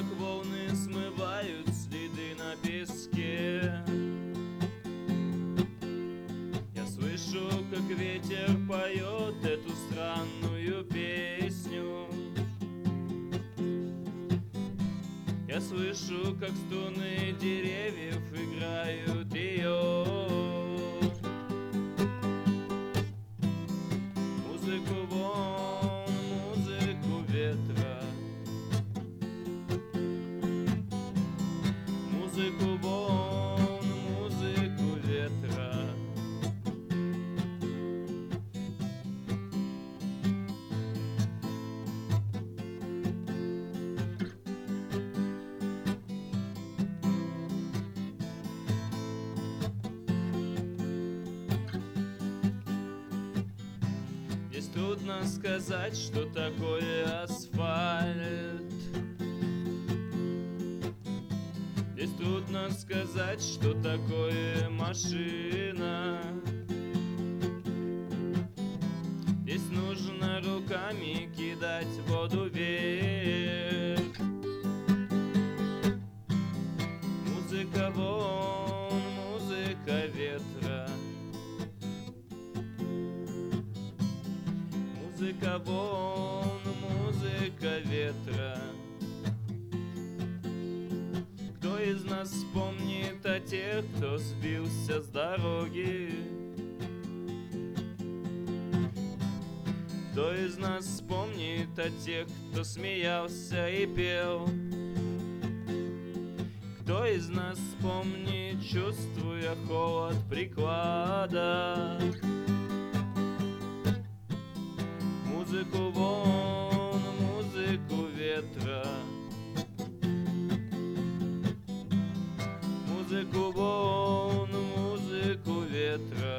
как волны смывают следы на песке. Я слышу, как ветер поет эту странную песню. Я слышу, как струны деревьев играют ее. Музыку волн, музыку ветра, музыку волн, музыку ветра. Здесь трудно сказать, что такое асфальт. Здесь трудно сказать, что такое машина. Здесь нужно руками кидать воду вверх. Музыка волн, музыка ветра. Музыка волн, музыка ветра. Кто из нас вспомнит о тех, кто сбился с дороги? Кто из нас вспомнит о тех, кто смеялся и пел? Кто из нас вспомнит, чувствуя холод приклада? Музыку волн, музыку ветра. Музыку волн, музыку ветра.